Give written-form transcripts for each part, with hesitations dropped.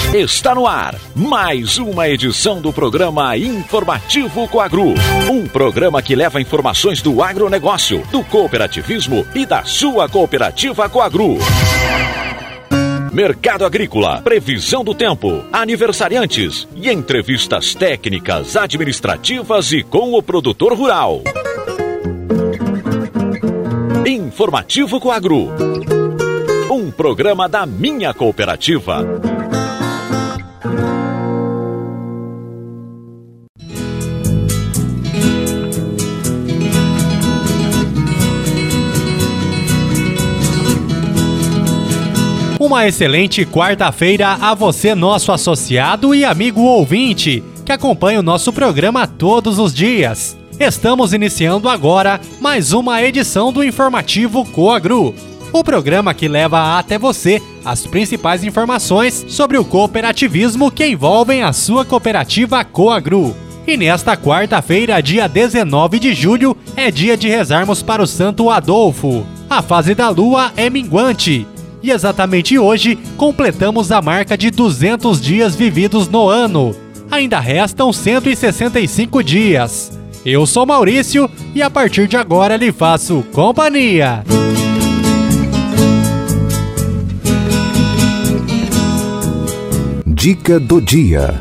Está no ar mais uma edição do programa Informativo Coagru. Um programa que leva informações do agronegócio, do cooperativismo e da sua cooperativa Coagru. Mercado agrícola, previsão do tempo, aniversariantes e entrevistas técnicas, administrativas e com o produtor rural. Informativo Coagru. Um programa da minha cooperativa. Uma excelente quarta-feira a você, nosso associado e amigo ouvinte, que acompanha o nosso programa todos os dias. Estamos iniciando agora mais uma edição do Informativo Coagru, o programa que leva até você as principais informações sobre o cooperativismo que envolvem a sua cooperativa Coagru. E nesta quarta-feira, dia 19 de julho, é dia de rezarmos para o Santo Adolfo. A fase da lua é minguante. E exatamente hoje, completamos a marca de 200 dias vividos no ano. Ainda restam 165 dias. Eu sou Maurício e a partir de agora lhe faço companhia. Dica do dia.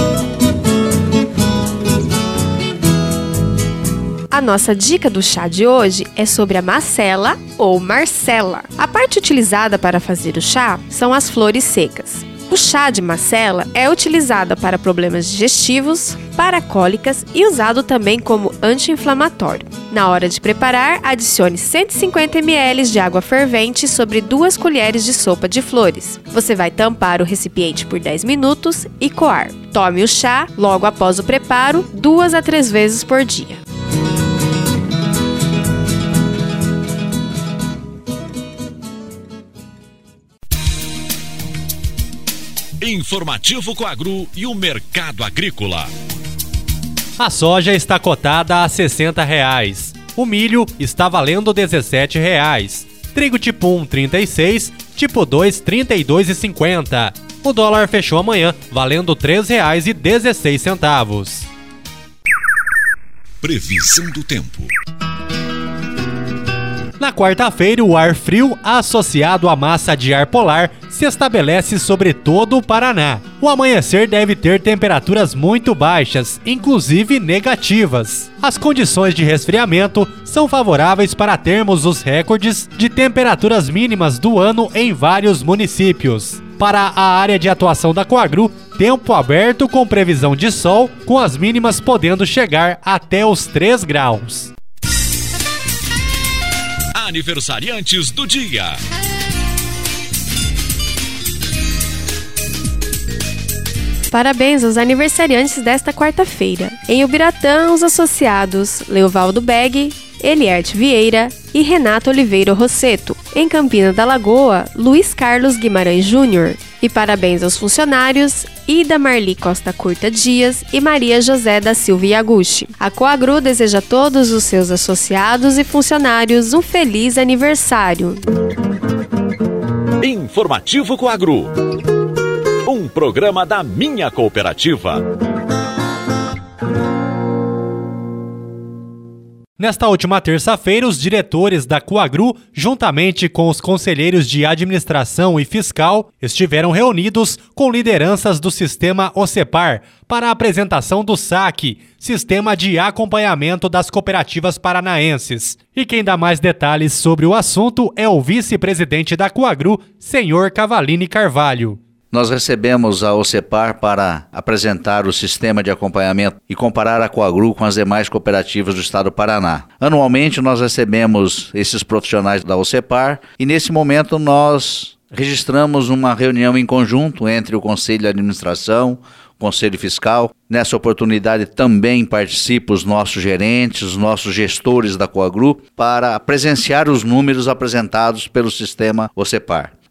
A nossa dica do chá de hoje é sobre a macela ou marcela. A parte utilizada para fazer o chá são as flores secas. O chá de macela é utilizado para problemas digestivos, para cólicas e usado também como anti-inflamatório. Na hora de preparar, adicione 150 ml de água fervente sobre 2 colheres de sopa de flores. Você vai tampar o recipiente por 10 minutos e coar. Tome o chá logo após o preparo, 2 a 3 vezes por dia. Informativo Coagru e o mercado agrícola. A soja está cotada a R$ 60. O milho está valendo R$ 17. Trigo tipo 1, 36, tipo 2, 32,50. O dólar fechou amanhã valendo R$ 3,16. Previsão do tempo. Na quarta-feira, o ar frio associado à massa de ar polar se estabelece sobre todo o Paraná. O amanhecer deve ter temperaturas muito baixas, inclusive negativas. As condições de resfriamento são favoráveis para termos os recordes de temperaturas mínimas do ano em vários municípios. Para a área de atuação da Coagru, tempo aberto com previsão de sol, com as mínimas podendo chegar até os 3 graus. Aniversariantes do dia. Parabéns aos aniversariantes desta quarta-feira. Em Ubiratã, os associados Leovaldo Beg, Elierte Vieira e Renato Oliveira Rosseto. Em Campina da Lagoa, Luiz Carlos Guimarães Júnior. E parabéns aos funcionários Ida Marli Costa Curta Dias e Maria José da Silva Iaguchi. A Coagru deseja a todos os seus associados e funcionários um feliz aniversário. Informativo Coagru. Um programa da minha cooperativa. Nesta última terça-feira, os diretores da Coagru, juntamente com os conselheiros de administração e fiscal, estiveram reunidos com lideranças do sistema OCEPAR para a apresentação do SAC, Sistema de Acompanhamento das Cooperativas Paranaenses. E quem dá mais detalhes sobre o assunto é o vice-presidente da Coagru, senhor Cavalini Carvalho. Nós recebemos a OCEPAR para apresentar o sistema de acompanhamento e comparar a Coagru com as demais cooperativas do estado do Paraná. Anualmente nós recebemos esses profissionais da OCEPAR e nesse momento nós registramos uma reunião em conjunto entre o Conselho de Administração, o Conselho Fiscal. Nessa oportunidade também participam os nossos gerentes, os nossos gestores da Coagru para presenciar os números apresentados pelo sistema OCEPAR.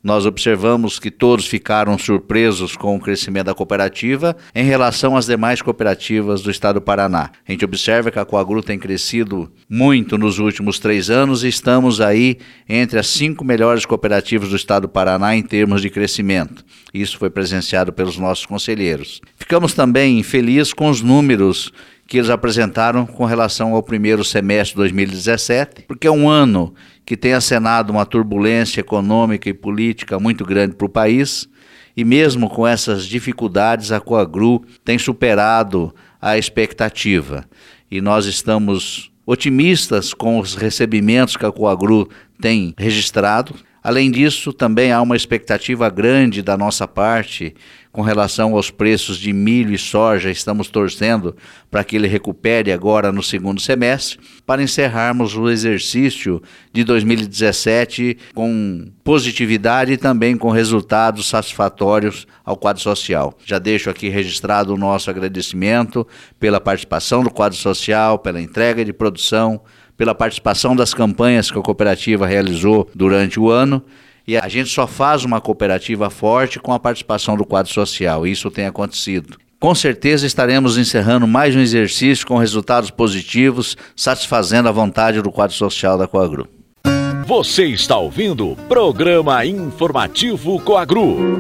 nós observamos que todos ficaram surpresos com o crescimento da cooperativa em relação às demais cooperativas do estado do Paraná. A gente observa que a Coagru tem crescido muito nos últimos 3 anos e estamos aí entre as 5 melhores cooperativas do estado do Paraná em termos de crescimento. Isso foi presenciado pelos nossos conselheiros. Ficamos também felizes com os números que eles apresentaram com relação ao primeiro semestre de 2017, porque é um ano que tem acenado uma turbulência econômica e política muito grande para o país, e mesmo com essas dificuldades, a Coagru tem superado a expectativa. E nós estamos otimistas com os recebimentos que a Coagru tem registrado. Além disso, também há uma expectativa grande da nossa parte com relação aos preços de milho e soja. Estamos torcendo para que ele recupere agora no segundo semestre, para encerrarmos o exercício de 2017 com positividade e também com resultados satisfatórios ao quadro social. Já deixo aqui registrado o nosso agradecimento pela participação do quadro social, pela entrega de produção, pela participação das campanhas que a cooperativa realizou durante o ano. E a gente só faz uma cooperativa forte com a participação do quadro social. Isso tem acontecido. Com certeza estaremos encerrando mais um exercício com resultados positivos, satisfazendo a vontade do quadro social da Coagru. Você está ouvindo o Programa Informativo Coagru.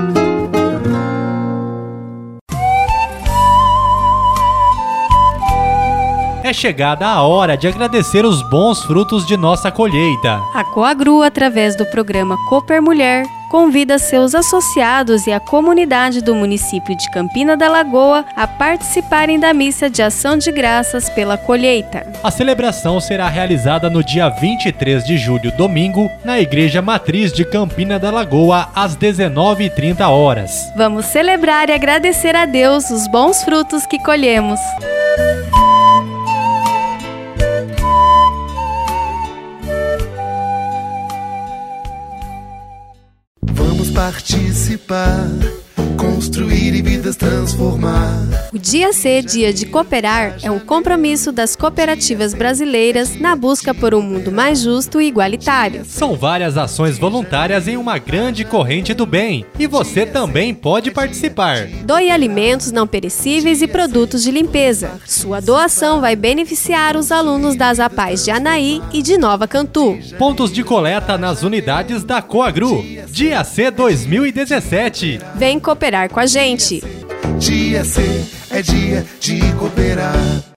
É chegada a hora de agradecer os bons frutos de nossa colheita. A Coagru, através do programa Cooper Mulher, convida seus associados e a comunidade do município de Campina da Lagoa a participarem da missa de ação de graças pela colheita. A celebração será realizada no dia 23 de julho, domingo, na Igreja Matriz de Campina da Lagoa, às 19h30. Vamos celebrar e agradecer a Deus os bons frutos que colhemos. Participar, construir e vidas transformar. O Dia C, Dia de Cooperar, é um compromisso das cooperativas brasileiras na busca por um mundo mais justo e igualitário. São várias ações voluntárias em uma grande corrente do bem, e você também pode participar. Doe alimentos não perecíveis e produtos de limpeza. Sua doação vai beneficiar os alunos das APAES de Anaí e de Nova Cantu. Pontos de coleta nas unidades da Coagru. Dia C 2017. Vem cooperar com a gente. Dia C é dia de cooperar.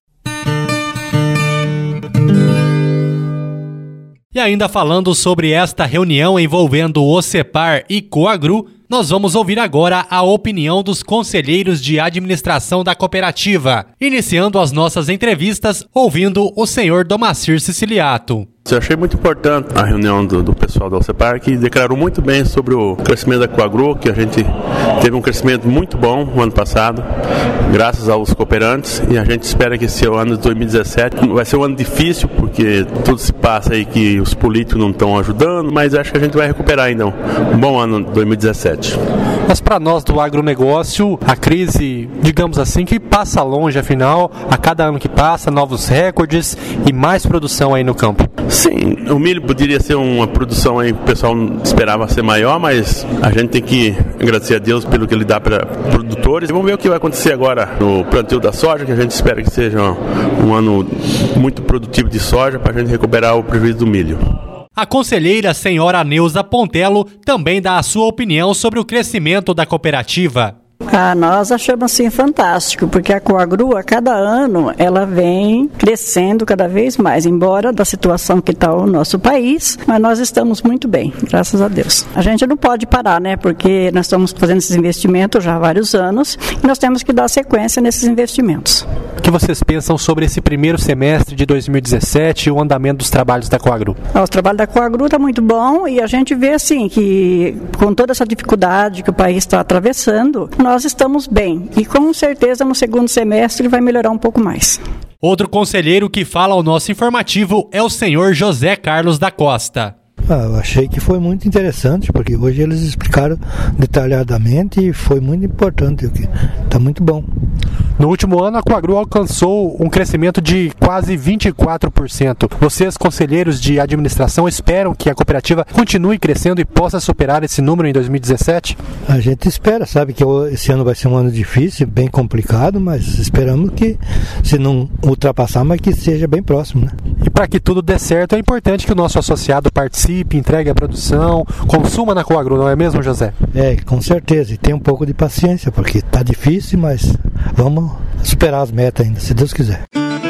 E ainda falando sobre esta reunião envolvendo o OCEPAR e Coagru, nós vamos ouvir agora a opinião dos conselheiros de administração da cooperativa, iniciando as nossas entrevistas ouvindo o senhor Domacir Siciliato. Eu achei muito importante a reunião do pessoal da OCEPAR, que declarou muito bem sobre o crescimento da Coagru, que a gente teve um crescimento muito bom no ano passado, graças aos cooperantes, e a gente espera que esse ano de 2017 vai ser um ano difícil, porque tudo se passa aí que os políticos não estão ajudando, mas acho que a gente vai recuperar ainda um bom ano de 2017. Mas para nós do agronegócio, a crise, digamos assim, que passa longe, afinal, a cada ano que passa, novos recordes e mais produção aí no campo. Sim, o milho poderia ser uma produção aí que o pessoal esperava ser maior, mas a gente tem que agradecer a Deus pelo que ele dá para produtores. Vamos ver o que vai acontecer agora no plantio da soja, que a gente espera que seja um ano muito produtivo de soja para a gente recuperar o prejuízo do milho. A conselheira senhora Neuza Pontello também dá a sua opinião sobre o crescimento da cooperativa. Nós achamos assim fantástico, porque a Coagru, a cada ano, ela vem crescendo cada vez mais, embora da situação que está o nosso país, mas nós estamos muito bem, graças a Deus. A gente não pode parar, né, porque nós estamos fazendo esses investimentos já há vários anos e nós temos que dar sequência nesses investimentos. O que vocês pensam sobre esse primeiro semestre de 2017 e o andamento dos trabalhos da Coagru? O trabalho da Coagru está muito bom e a gente vê assim que com toda essa dificuldade que o país está atravessando, nós estamos bem e com certeza no segundo semestre vai melhorar um pouco mais. Outro conselheiro que fala ao nosso informativo é o senhor José Carlos da Costa. Eu achei que foi muito interessante, porque hoje eles explicaram detalhadamente e foi muito importante. Está muito bom. No último ano, a Coagru alcançou um crescimento de quase 24%. Vocês, conselheiros de administração, esperam que a cooperativa continue crescendo e possa superar esse número em 2017? A gente espera, sabe que esse ano vai ser um ano difícil, bem complicado, mas esperamos que, se não ultrapassar, mas que seja bem próximo, né? E para que tudo dê certo, é importante que o nosso associado participe, entregue a produção, consuma na Coagru, não é mesmo, José? Com certeza, e tem um pouco de paciência, porque está difícil, mas vamos superar as metas ainda, se Deus quiser.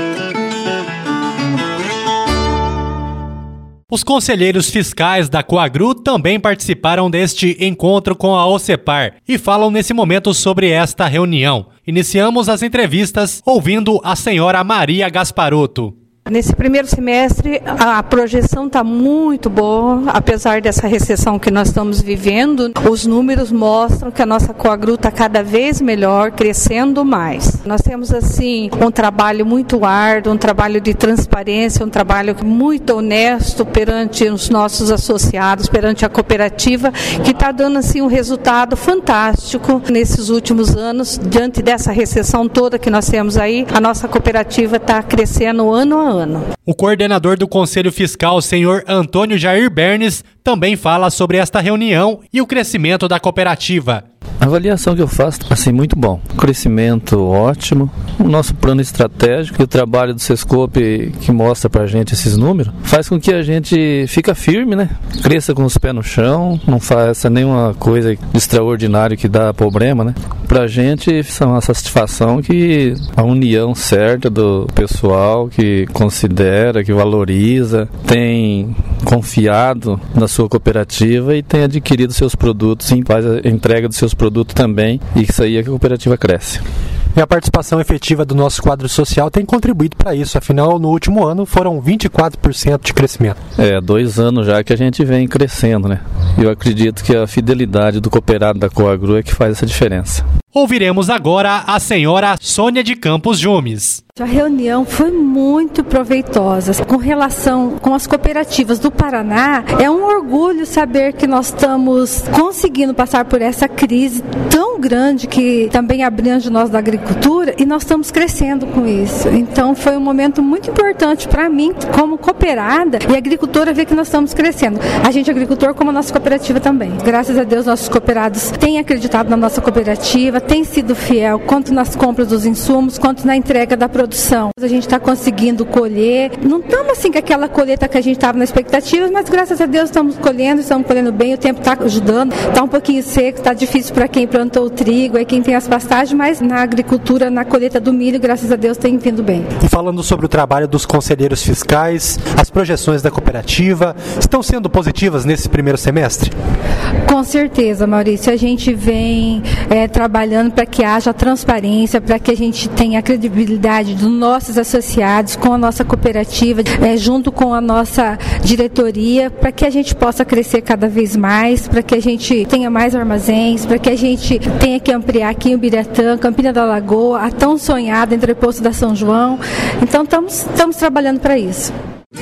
Os conselheiros fiscais da Coagru também participaram deste encontro com a OCEPAR e falam nesse momento sobre esta reunião. Iniciamos as entrevistas ouvindo a senhora Maria Gasparotto. Nesse primeiro semestre, a projeção está muito boa, apesar dessa recessão que nós estamos vivendo. Os números mostram que a nossa Coagru está cada vez melhor, crescendo mais. Nós temos, assim, um trabalho muito árduo, um trabalho de transparência, um trabalho muito honesto perante os nossos associados, perante a cooperativa, que está dando, assim, um resultado fantástico nesses últimos anos. Diante dessa recessão toda que nós temos aí, a nossa cooperativa está crescendo ano a ano. O coordenador do Conselho Fiscal, senhor Antônio Jair Bernes, também fala sobre esta reunião e o crescimento da cooperativa. A avaliação que eu faço, assim, muito bom. Crescimento ótimo. O nosso plano estratégico e o trabalho do Sescope, que mostra pra gente esses números, faz com que a gente fica firme, né? Cresça com os pés no chão, não faça nenhuma coisa de extraordinário que dá problema, né? Pra gente, é uma satisfação que a união certa do pessoal que considera, que valoriza, tem confiado na sua cooperativa e tem adquirido seus produtos, sim, faz a entrega dos seus produtos também, e isso aí é que a cooperativa cresce. E a participação efetiva do nosso quadro social tem contribuído para isso, afinal, no último ano foram 24% de crescimento. 2 anos já que a gente vem crescendo, né? Eu acredito que a fidelidade do cooperado da Coagru é que faz essa diferença. Ouviremos agora a senhora Sônia de Campos Jumes. A reunião foi muito proveitosa. Com relação com as cooperativas do Paraná, é um orgulho saber que nós estamos conseguindo passar por essa crise tão grande que também abrange nós da agricultura e nós estamos crescendo com isso. Então foi um momento muito importante para mim, como cooperada e agricultora, ver que nós estamos crescendo. A gente agricultor como a nossa cooperativa também. Graças a Deus, nossos cooperados têm acreditado na nossa cooperativa, têm sido fiel, quanto nas compras dos insumos, quanto na entrega da produção. A gente está conseguindo colher. Não estamos assim com aquela colheita que a gente estava na expectativa, mas graças a Deus estamos colhendo bem, o tempo está ajudando. Está um pouquinho seco, está difícil para quem plantou o trigo, é quem tem as pastagens, mas na agricultura, na colheita do milho, graças a Deus tem vindo bem. E falando sobre o trabalho dos conselheiros fiscais, as projeções da cooperativa estão sendo positivas nesse primeiro semestre? Com certeza, Maurício. A gente vem trabalhando para que haja transparência, para que a gente tenha a credibilidade dos nossos associados com a nossa cooperativa, junto com a nossa diretoria, para que a gente possa crescer cada vez mais, para que a gente tenha mais armazéns, para que a gente tenha que ampliar aqui em Ubiratã, Campina da Lagoa, a tão sonhada entreposto da São João. Então estamos trabalhando para isso.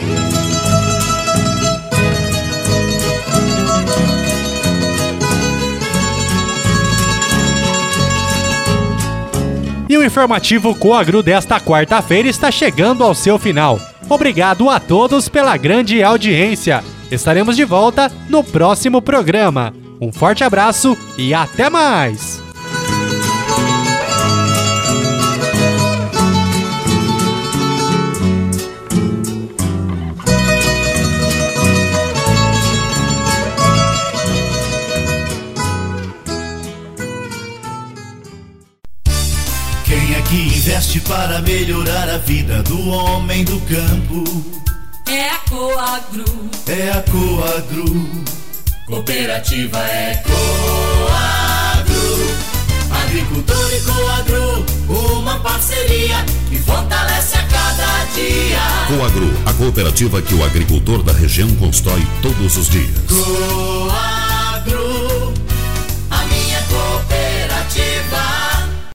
E o informativo Coagru desta quarta-feira está chegando ao seu final. Obrigado a todos pela grande audiência. Estaremos de volta no próximo programa. Um forte abraço e até mais! Que investe para melhorar a vida do homem do campo. É a Coagru. É a Coagru. Cooperativa é Coagru. Agricultor e Coagru, uma parceria que fortalece a cada dia. Coagru, a cooperativa que o agricultor da região constrói todos os dias. Coagru.